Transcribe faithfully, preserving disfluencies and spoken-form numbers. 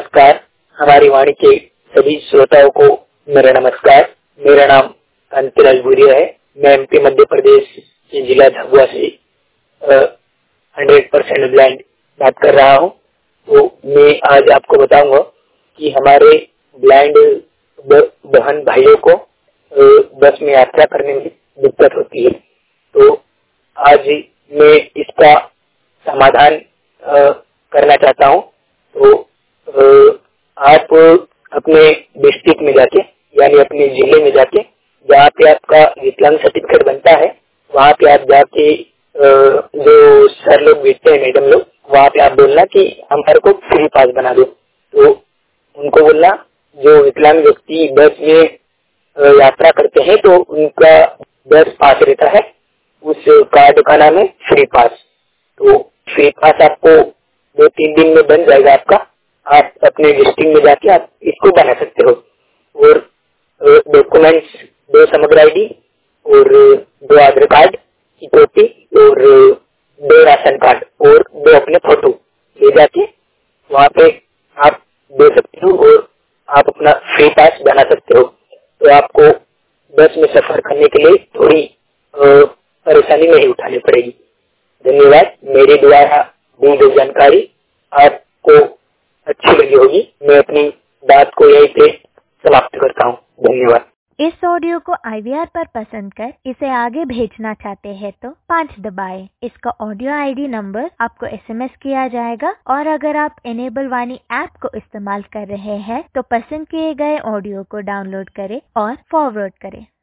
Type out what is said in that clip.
नमस्कार। हमारी वाणी के सभी श्रोताओं को मेरा नमस्कार। मेरा नाम कांतिलाल भूरिया है। मैं एमपी मध्य प्रदेश के जिला झाबुआ से हंड्रेड परसेंट ब्लाइंड बात कर रहा हूँ। तो मैं आज आपको बताऊंगा कि हमारे ब्लाइंड बहन भाइयों को बस में यात्रा करने में दिक्कत होती है। तो आज मैं इसका समाधान आ, करना चाहता हूँ। तो आ, आप अपने डिस्ट्रिक्ट में जाके यानी अपने जिले में जाके जहाँ पे आपका विकलांग सर्टिफिकेट बनता है वहाँ पे आप जाके जो सर लोग बैठते हैं, मैडम लोग, वहाँ पे आप बोलना कि हमारे को फ्री पास बना दो। तो उनको बोलना जो विकलांग व्यक्ति बस में यात्रा करते हैं तो उनका बस पास रहता है, उस कार्ड का नाम है फ्री पास। तो फ्री पास आपको दो तीन दिन में बन जाएगा आपका। आप अपने डिस्ट्रिक्ट में जाके आप इसको बना सकते हो। और डॉक्यूमेंट्स दो समग्र आईडी और दो आधार कार्ड की कॉपी और दो राशन कार्ड और दो अपने फोटो ले जाके वहाँ पे आप दे सकते हो और आप अपना फ्री पास बना सकते हो। तो आपको बस में सफर करने के लिए थोड़ी परेशानी नहीं उठानी पड़ेगी। धन्यवाद। मेरे द्वारा दी गई जानकारी आपको अच्छी लगी होगी। मैं अपनी बात को यहीं पे समाप्त करता हूँ। धन्यवाद। इस ऑडियो को आई वी आर पर पसंद कर इसे आगे भेजना चाहते हैं तो पाँच दबाएं। इसका ऑडियो आईडी नंबर आपको एसएमएस किया जाएगा और अगर आप इनेबल वाणी ऐप को इस्तेमाल कर रहे हैं तो पसंद किए गए ऑडियो को डाउनलोड करें और फॉरवर्ड करें।